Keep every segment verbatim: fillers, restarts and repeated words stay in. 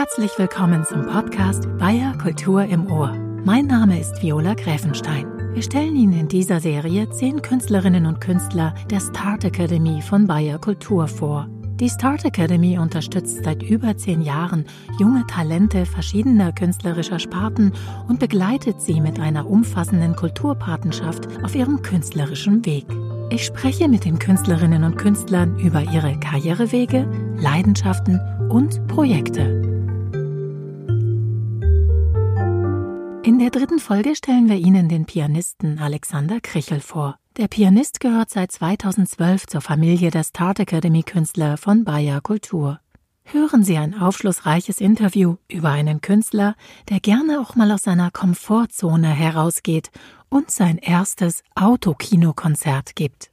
Herzlich willkommen zum Podcast Bayer Kultur im Ohr. Mein Name ist Viola Gräfenstein. Wir stellen Ihnen in dieser Serie zehn Künstlerinnen und Künstler der Start Academy von Bayer Kultur vor. Die Start Academy unterstützt seit über zehn Jahren junge Talente verschiedener künstlerischer Sparten und begleitet sie mit einer umfassenden Kulturpatenschaft auf ihrem künstlerischen Weg. Ich spreche mit den Künstlerinnen und Künstlern über ihre Karrierewege, Leidenschaften und Projekte. In der dritten Folge stellen wir Ihnen den Pianisten Alexander Krichel vor. Der Pianist gehört seit zweitausendzwölf zur Familie der Start Academy Künstler von Bayer Kultur. Hören Sie ein aufschlussreiches Interview über einen Künstler, der gerne auch mal aus seiner Komfortzone herausgeht und sein erstes Autokinokonzert gibt.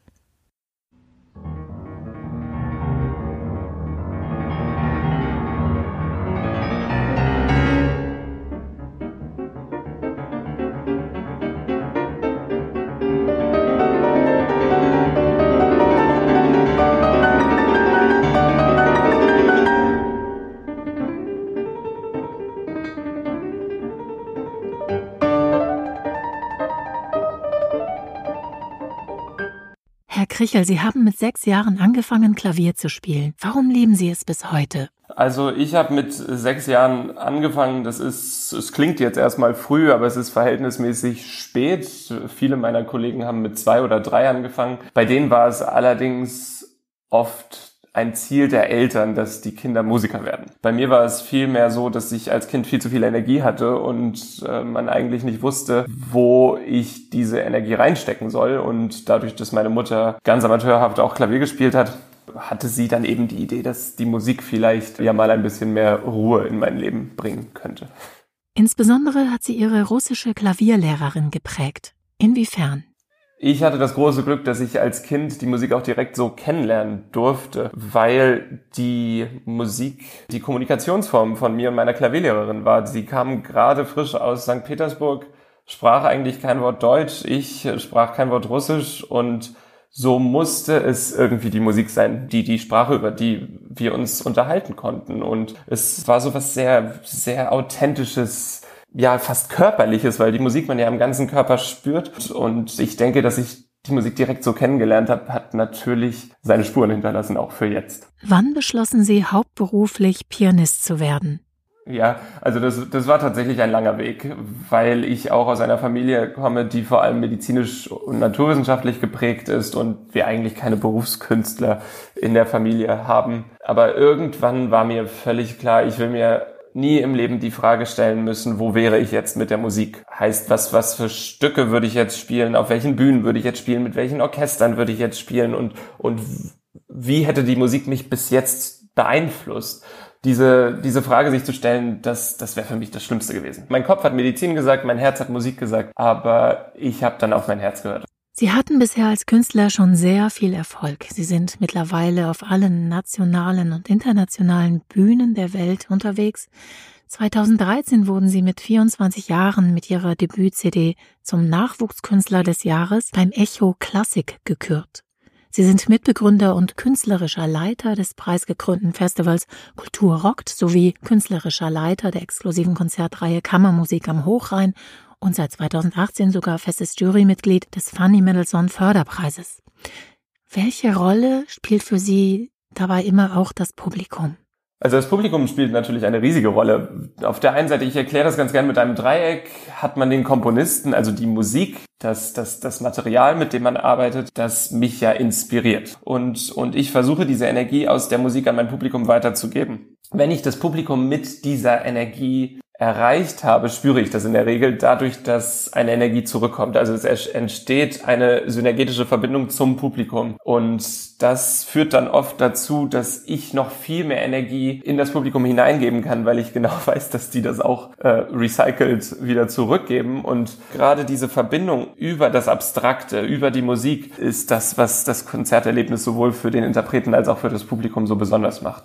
Herr Krichel, Sie haben mit sechs Jahren angefangen, Klavier zu spielen. Warum lieben Sie es bis heute? Also ich habe mit sechs Jahren angefangen. Das ist, es klingt jetzt erstmal früh, aber es ist verhältnismäßig spät. Viele meiner Kollegen haben mit zwei oder drei angefangen. Bei denen war es allerdings oft ein Ziel der Eltern, dass die Kinder Musiker werden. Bei mir war es vielmehr so, dass ich als Kind viel zu viel Energie hatte und äh, man eigentlich nicht wusste, wo ich diese Energie reinstecken soll. Und dadurch, dass meine Mutter ganz amateurhaft auch Klavier gespielt hat, hatte sie dann eben die Idee, dass die Musik vielleicht ja mal ein bisschen mehr Ruhe in mein Leben bringen könnte. Insbesondere hat sie ihre russische Klavierlehrerin geprägt. Inwiefern? Ich hatte das große Glück, dass ich als Kind die Musik auch direkt so kennenlernen durfte, weil die Musik die Kommunikationsform von mir und meiner Klavierlehrerin war. Sie kam gerade frisch aus Sankt Petersburg, sprach eigentlich kein Wort Deutsch, ich sprach kein Wort Russisch und so musste es irgendwie die Musik sein, die die Sprache, über die wir uns unterhalten konnten. Und es war so was sehr, sehr Authentisches, ja, fast Körperliches, weil die Musik man ja im ganzen Körper spürt. Und ich denke, dass ich die Musik direkt so kennengelernt habe, hat natürlich seine Spuren hinterlassen, auch für jetzt. Wann beschlossen Sie, hauptberuflich Pianist zu werden? Ja, also das, das war tatsächlich ein langer Weg, weil ich auch aus einer Familie komme, die vor allem medizinisch und naturwissenschaftlich geprägt ist und wir eigentlich keine Berufskünstler in der Familie haben. Aber irgendwann war mir völlig klar, ich will mir nie im Leben die Frage stellen müssen, wo wäre ich jetzt mit der Musik? Heißt, was, was für Stücke würde ich jetzt spielen? Auf welchen Bühnen würde ich jetzt spielen? Mit welchen Orchestern würde ich jetzt spielen? Und, und wie hätte die Musik mich bis jetzt beeinflusst? Diese, diese Frage sich zu stellen, das, das wäre für mich das Schlimmste gewesen. Mein Kopf hat Medizin gesagt, mein Herz hat Musik gesagt, aber ich habe dann auf mein Herz gehört. Sie hatten bisher als Künstler schon sehr viel Erfolg. Sie sind mittlerweile auf allen nationalen und internationalen Bühnen der Welt unterwegs. zweitausenddreizehn wurden Sie mit vierundzwanzig Jahren mit Ihrer Debüt-C D zum Nachwuchskünstler des Jahres beim Echo Klassik gekürt. Sie sind Mitbegründer und künstlerischer Leiter des preisgekrönten Festivals Kultur rockt sowie künstlerischer Leiter der exklusiven Konzertreihe Kammermusik am Hochrhein und seit zweitausendachtzehn sogar festes Jurymitglied des Fanny Mendelssohn Förderpreises. Welche Rolle spielt für Sie dabei immer auch das Publikum? Also das Publikum spielt natürlich eine riesige Rolle. Auf der einen Seite, ich erkläre das ganz gerne mit einem Dreieck, hat man den Komponisten, also die Musik, das, das, das Material, mit dem man arbeitet, das mich ja inspiriert. Und, und ich versuche, diese Energie aus der Musik an mein Publikum weiterzugeben. Wenn ich das Publikum mit dieser Energie erreicht habe, spüre ich das in der Regel dadurch, dass eine Energie zurückkommt. Also es entsteht eine synergetische Verbindung zum Publikum und das führt dann oft dazu, dass ich noch viel mehr Energie in das Publikum hineingeben kann, weil ich genau weiß, dass die das auch äh, recycelt wieder zurückgeben und gerade diese Verbindung über das Abstrakte, über die Musik ist das, was das Konzerterlebnis sowohl für den Interpreten als auch für das Publikum so besonders macht.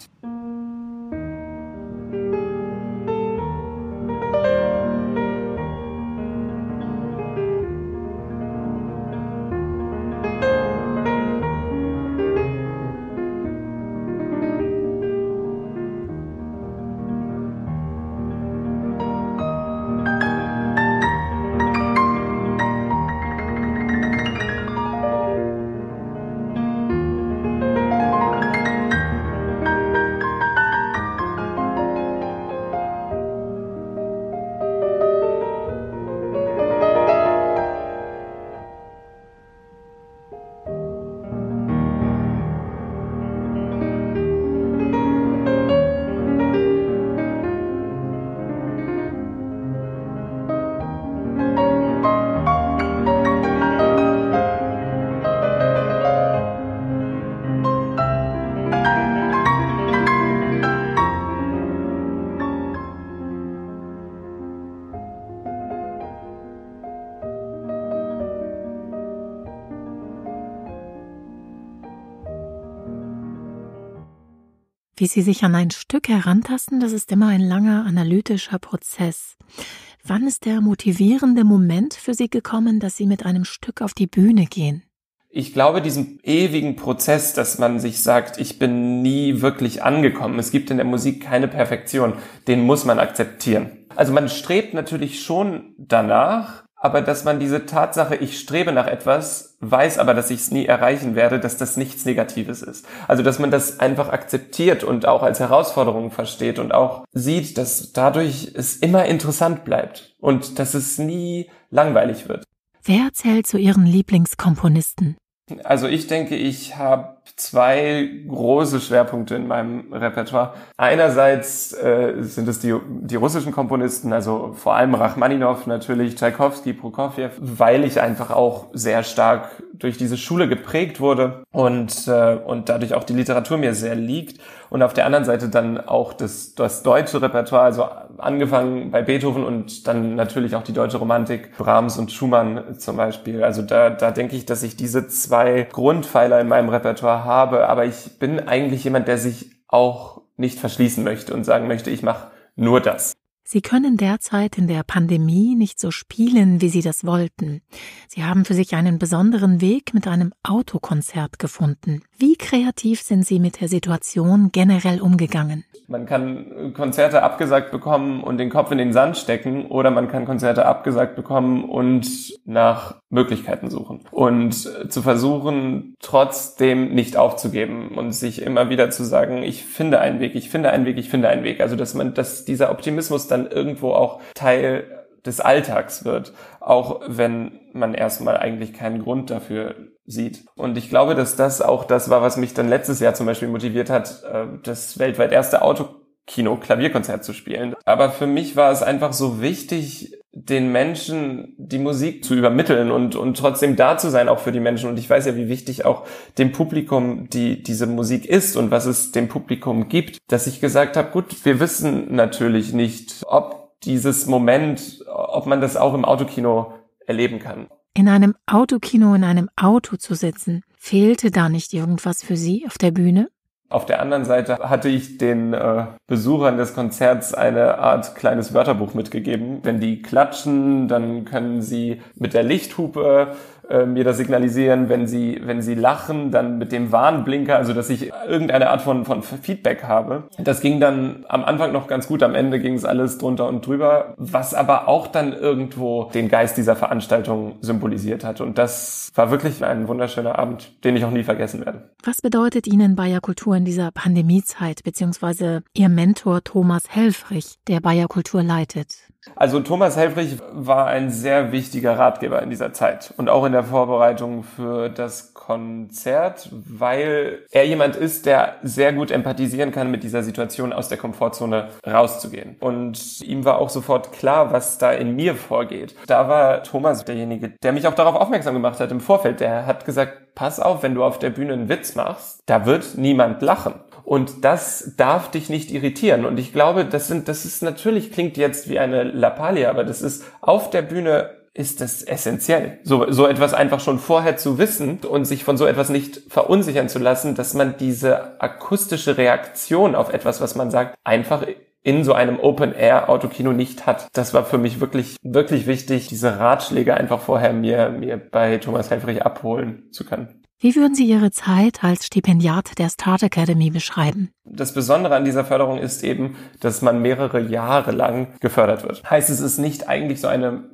Wie Sie sich an ein Stück herantasten, das ist immer ein langer analytischer Prozess. Wann ist der motivierende Moment für Sie gekommen, dass Sie mit einem Stück auf die Bühne gehen? Ich glaube, diesen ewigen Prozess, dass man sich sagt, ich bin nie wirklich angekommen. Es gibt in der Musik keine Perfektion. Den muss man akzeptieren. Also man strebt natürlich schon danach, aber dass man diese Tatsache, ich strebe nach etwas, weiß aber, dass ich es nie erreichen werde, dass das nichts Negatives ist. Also dass man das einfach akzeptiert und auch als Herausforderung versteht und auch sieht, dass dadurch es immer interessant bleibt und dass es nie langweilig wird. Wer zählt zu Ihren Lieblingskomponisten? Also ich denke, ich habe zwei große Schwerpunkte in meinem Repertoire. Einerseits äh, sind es die, die russischen Komponisten, also vor allem Rachmaninow natürlich, Tschaikowski, Prokofjew, weil ich einfach auch sehr stark durch diese Schule geprägt wurde und äh, und dadurch auch die Literatur mir sehr liegt. Und auf der anderen Seite dann auch das, das deutsche Repertoire, also angefangen bei Beethoven und dann natürlich auch die deutsche Romantik, Brahms und Schumann zum Beispiel. Also da, da denke ich, dass ich diese zwei Grundpfeiler in meinem Repertoire habe, aber ich bin eigentlich jemand, der sich auch nicht verschließen möchte und sagen möchte, ich mache nur das. Sie können derzeit in der Pandemie nicht so spielen, wie Sie das wollten. Sie haben für sich einen besonderen Weg mit einem Autokonzert gefunden. Wie kreativ sind Sie mit der Situation generell umgegangen? Man kann Konzerte abgesagt bekommen und den Kopf in den Sand stecken oder man kann Konzerte abgesagt bekommen und nach Möglichkeiten suchen. Und zu versuchen, trotzdem nicht aufzugeben und sich immer wieder zu sagen, ich finde einen Weg, ich finde einen Weg, ich finde einen Weg. Also dass man, dass dieser Optimismus dann irgendwo auch Teil des Alltags wird, auch wenn man erstmal eigentlich keinen Grund dafür sieht. Und ich glaube, dass das auch das war, was mich dann letztes Jahr zum Beispiel motiviert hat, das weltweit erste Autokino-Klavierkonzert zu spielen. Aber für mich war es einfach so wichtig, den Menschen die Musik zu übermitteln und und trotzdem da zu sein, auch für die Menschen. Und ich weiß ja, wie wichtig auch dem Publikum die diese Musik ist und was es dem Publikum gibt, dass ich gesagt habe, gut, wir wissen natürlich nicht, ob dieses Moment, ob man das auch im Autokino erleben kann. In einem Autokino in einem Auto zu sitzen, fehlte da nicht irgendwas für Sie auf der Bühne? Auf der anderen Seite hatte ich den äh, Besuchern des Konzerts eine Art kleines Wörterbuch mitgegeben. Wenn die klatschen, dann können sie mit der Lichthupe äh, mir das signalisieren. Wenn sie wenn sie lachen, dann mit dem Warnblinker, also dass ich irgendeine Art von von Feedback habe. Das ging dann am Anfang noch ganz gut, am Ende ging es alles drunter und drüber, was aber auch dann irgendwo den Geist dieser Veranstaltung symbolisiert hat. Und das war wirklich ein wunderschöner Abend, den ich auch nie vergessen werde. Was bedeutet Ihnen Bayer Kultur in dieser Pandemiezeit, beziehungsweise Ihr Mentor Thomas Helfrich, der Bayer Kultur leitet? Also Thomas Helfrich war ein sehr wichtiger Ratgeber in dieser Zeit und auch in der Vorbereitung für das Konzert, weil er jemand ist, der sehr gut empathisieren kann, mit dieser Situation aus der Komfortzone rauszugehen. Und ihm war auch sofort klar, was da in mir vorgeht. Da war Thomas derjenige, der mich auch darauf aufmerksam gemacht hat im Vorfeld. Der hat gesagt, pass auf, wenn du auf der Bühne einen Witz machst, da wird niemand lachen. Und das darf dich nicht irritieren. Und ich glaube, das sind, das ist natürlich, klingt jetzt wie eine Lappalie, aber das ist auf der Bühne ist das essentiell. So, so etwas einfach schon vorher zu wissen und sich von so etwas nicht verunsichern zu lassen, dass man diese akustische Reaktion auf etwas, was man sagt, einfach in so einem Open-Air-Autokino nicht hat. Das war für mich wirklich, wirklich wichtig, diese Ratschläge einfach vorher mir, mir bei Thomas Helfrich abholen zu können. Wie würden Sie Ihre Zeit als Stipendiat der Start Academy beschreiben? Das Besondere an dieser Förderung ist eben, dass man mehrere Jahre lang gefördert wird. Heißt, es ist nicht eigentlich so eine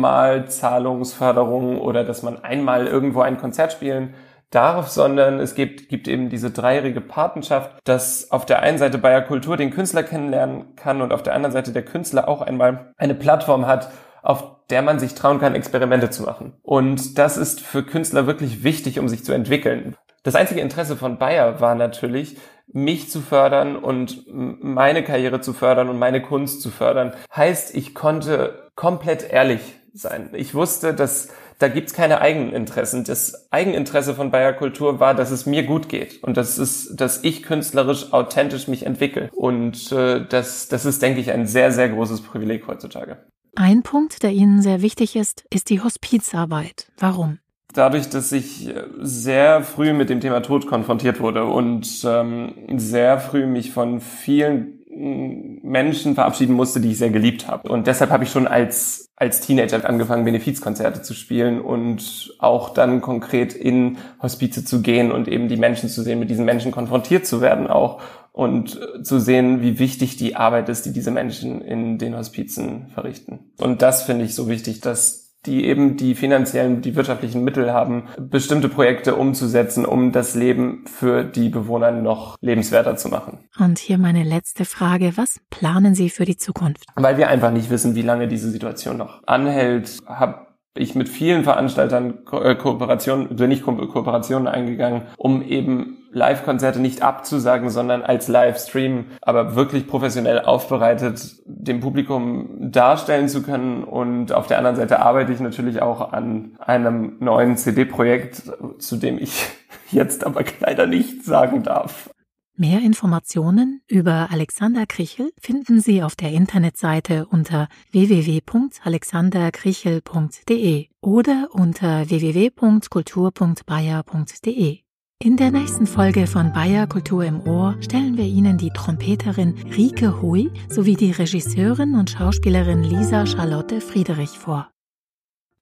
Einmalzahlungsförderung oder dass man einmal irgendwo ein Konzert spielen darf, sondern es gibt, gibt eben diese dreijährige Patenschaft, dass auf der einen Seite Bayer Kultur den Künstler kennenlernen kann und auf der anderen Seite der Künstler auch einmal eine Plattform hat, auf der man sich trauen kann, Experimente zu machen. Und das ist für Künstler wirklich wichtig, um sich zu entwickeln. Das einzige Interesse von Bayer war natürlich, mich zu fördern und meine Karriere zu fördern und meine Kunst zu fördern. Heißt, ich konnte komplett ehrlich sein. Ich wusste, dass da gibt's keine Eigeninteressen. Das Eigeninteresse von Bayer Kultur war, dass es mir gut geht und das ist, dass ich künstlerisch authentisch mich entwickle. Und äh, das, das ist, denke ich, ein sehr, sehr großes Privileg heutzutage. Ein Punkt, der Ihnen sehr wichtig ist, ist die Hospizarbeit. Warum? dadurch, dass ich sehr früh mit dem Thema Tod konfrontiert wurde und ähm, sehr früh mich von vielen Menschen verabschieden musste, die ich sehr geliebt habe. Und deshalb habe ich schon als als Teenager angefangen, Benefizkonzerte zu spielen und auch dann konkret in Hospize zu gehen und eben die Menschen zu sehen, mit diesen Menschen konfrontiert zu werden auch und zu sehen, wie wichtig die Arbeit ist, die diese Menschen in den Hospizen verrichten. Und das finde ich so wichtig, dass die eben die finanziellen, die wirtschaftlichen Mittel haben, bestimmte Projekte umzusetzen, um das Leben für die Bewohner noch lebenswerter zu machen. Und hier meine letzte Frage. Was planen Sie für die Zukunft? Weil wir einfach nicht wissen, wie lange diese Situation noch anhält, habe ich mit vielen Veranstaltern Ko- Kooperationen, bin ich Ko- Kooperationen eingegangen, um eben Live-Konzerte nicht abzusagen, sondern als Livestream, aber wirklich professionell aufbereitet, dem Publikum darstellen zu können. Und auf der anderen Seite arbeite ich natürlich auch an einem neuen C D-Projekt, zu dem ich jetzt aber leider nichts sagen darf. Mehr Informationen über Alexander Krichel finden Sie auf der Internetseite unter w w w punkt alexander krichel punkt d e oder unter w w w punkt kultur punkt bayer punkt d e. In der nächsten Folge von Bayer Kultur im Ohr stellen wir Ihnen die Trompeterin Rike Hui sowie die Regisseurin und Schauspielerin Lisa Charlotte Friedrich vor.